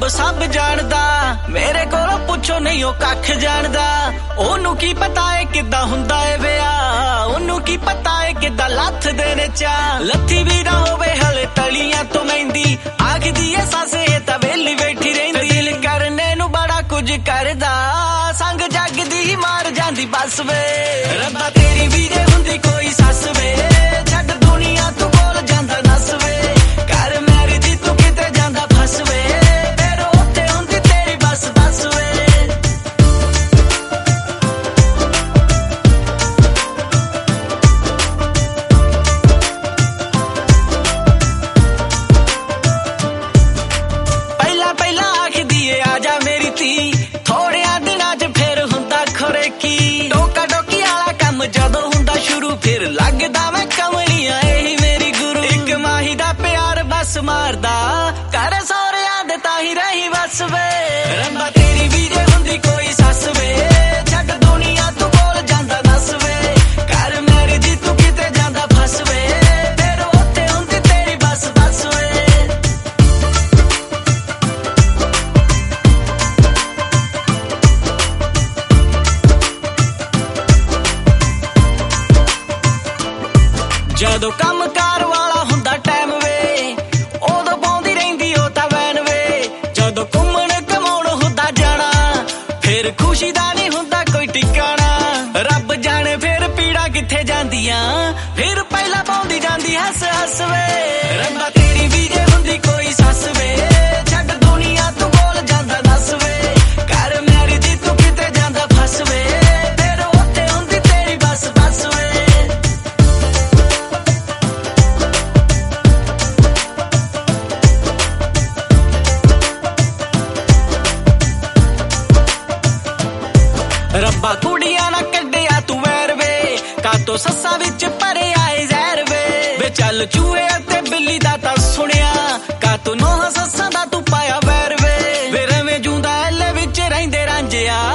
सब जानदा मेरे कोलों पुछो नहीं ओ कख जानदा ओनू की पता है किद्दां हुंदा है विआह ओनू की पता है किद्दां लथ देने चा लथी भी ना होवे हले तलियां तो मेहंदी आखदी है सस ये तां वेली बैठी रहिंदी दिल करने नू बड़ा कुछ करदा संग जग दी मार जांदी बस वे रब्बा तेरी भी जे हुंदी कोई सस वे छड्ड दुनिया तू बोल जांदा नस वे कर मैरी दी तू किते जांदा फस वे फिर लगदा मैं कमलियां यही मेरी गुरु एक माही दा प्यार बस मारदा कर सौरियां दे ताही रही बस वे रब्बा तेरी भी जे हुंदी कोई सस वे छड्ड दुनिया तू बोल जांदा नस वे कर मेरी दी तू किते जांदा फस वे फिर उत्ते हुंदी तेरी बस बस वे ਜਦੋਂ ਕੰਮ ਕਾਰ ਵਾਲਾ ਹੁੰਦਾ ਟਾਈਮ ਵੇ ਉਦੋਂ ਪਾਉਂਦੀ ਰਹਿੰਦੀ ਉਹ ਤਾਂ ਵੈਨ ਵੇ ਜਦੋਂ ਘੁੰਮਣ ਕਮਾਉਣ ਹੁੰਦਾ ਜਾਣਾ ਫਿਰ ਖੁਸ਼ੀ ਦਾ ਨਹੀਂ ਹੁੰਦਾ ਕੋਈ ਟਿਕਾਣਾ ਰੱਬ ਜਾਣੇ ਫਿਰ ਪੀੜਾ ਕਿੱਥੇ ਜਾਂਦੀਆਂ ਫਿਰ ਪਹਿਲਾਂ ਪਾਉਂਦੀ ਜਾਂਦੀ ਹੱਸ ਹੱਸ ਵੇ ਰੱਬਾ ਤੇਰੀ ਵੀ ਜੇ ਹੁੰਦੀ ਕੋਈ ਸੱਸ ਵੇ ਛੱਡ ਦੁਨੀਆ ਤੂੰ ਬੋਲ ਜਾਂਦਾ ਨਸ ਵੇ ਕਰ ਮੈਰੀ ਦੀ ਤੂੰ ਕਿਤੇ ਜਾਂਦਾ ਫਸ ਵੇ ਫਿਰ ਉੱਥੇ ਹੁੰਦੀ ਤੇਰੀ ਬਸ ਬਸ ਵੇ ਰੱਬਾ ਕੁੜੀਆਂ ਨਾ ਕੱਢਿਆ ਤੂੰ ਵੈਰ ਵੇ ਕਾਤੋਂ ਸੱਸਾਂ ਵਿੱਚ ਭਰੇ ਆਏ ਜ਼ਹਿਰ ਵੇ ਚੱਲ ਚੂਹੇ ਅਤੇ ਬਿੱਲੀ ਦਾ ਤਾਂ ਸੁਣਿਆ ਕਾਤੋਂ ਨੋਹਾਂ ਸੱਸਾਂ ਦਾ ਤੂੰ ਪਾਇਆ ਵੈਰ ਵੇ ਰਵੇਂ ਜੂੰਦਾ ਐਲੇ ਵਿੱਚ ਰਹਿੰਦੇ ਰਾਂਝਿਆ